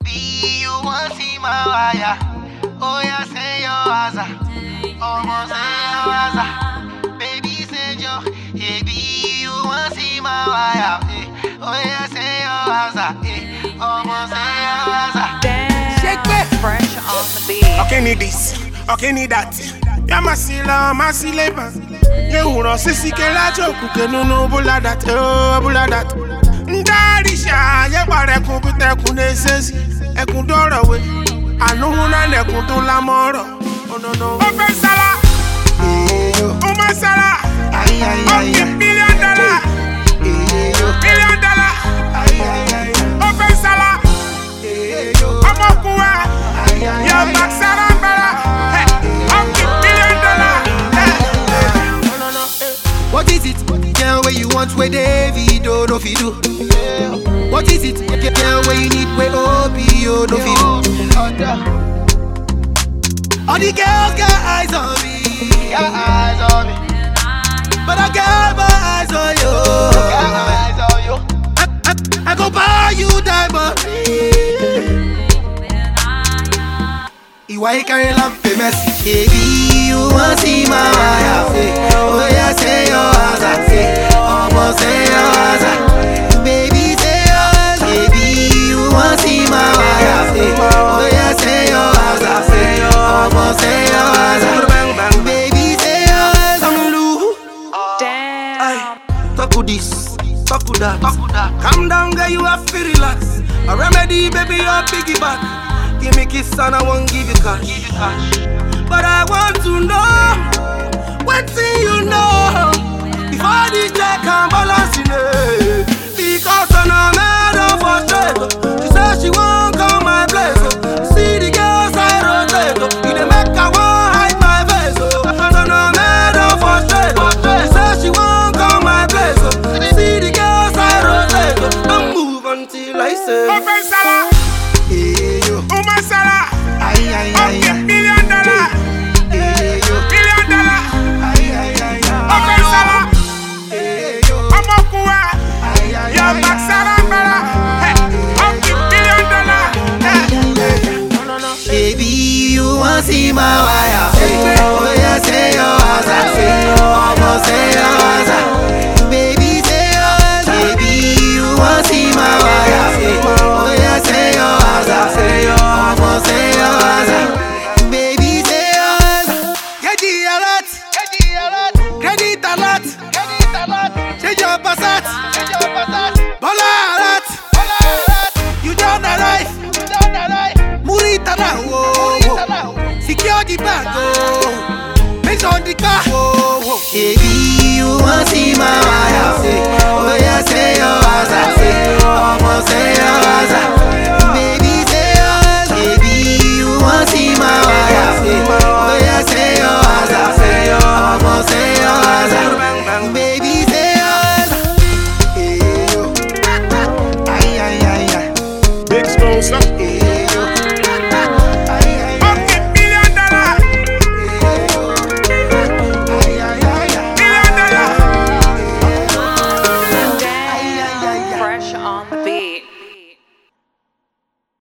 Baby, you want see my wire? Oh yeah, say your answer. Almost say your answer. Baby, say your. Baby, you want see my wire? Oh yeah, say your answer. Almost say your answer. Shake it. Fresh on the beat. Okay, need this. Okay, need that. Ya masila, masileba. Ye uro sisi ke la joku ke no bula that. Oh, bula that. Ndarisha, ye bare kun bite kun nesesi. Ekun doro we. Anu na nekun to la moro. Oh no no. O fe sala. O ma sala. Ay ay ay. $1 million. $1 million. Ay ay ay. O fe sala. Omo kuwa. Yo back sala bala. What is it? Girl, where you want where David no fi do? What is it? Girl, where you need where OPO no fi do? All the girls got eyes on me, got eyes on me, but I got my eyes on you. Got eyes on you. I go buy you diamond. Why you carry lamp famous? Baby, you want see my wire? Oh yeah, say your answer. Almost say your answer. Baby, say your answer. Baby, you want see my wire? Oh yeah, say your answer. Almost say your answer. Baby, say your answer. Damn. Talk to this, talk to that. Calm down, girl, you have to relax. A remedy, baby, your piggyback. Give me kiss and I won't give you cash. But I want to know what thing you know before the check and balance in it. Because I'm a man of frustrated. She said she won't come my place. See the girls I rotate. You dey make her want hide my face. I'm a man of frustrated. She said she won't come my place. See the girls I rotate. Don't move until I say. Open sala. Uma sala. Ay ay ay ay. $1 million. $1 million. Ay ay ay. Open sala. Omo kuwa. Yo back sala bala. $1 million. Baby, you want see my wire? Oh yeah, say your answer. Almost say your answer. Baby, say your answer. Baby, you want see my wire? Oh yeah, say your answer. Almost say your answer. Baby, say your answer. Get the alert. Credit alert. Change your passat. Bola alert. You don't arrive. Murita now. Secure the bag. Based on the car. Baby, you want see my wire?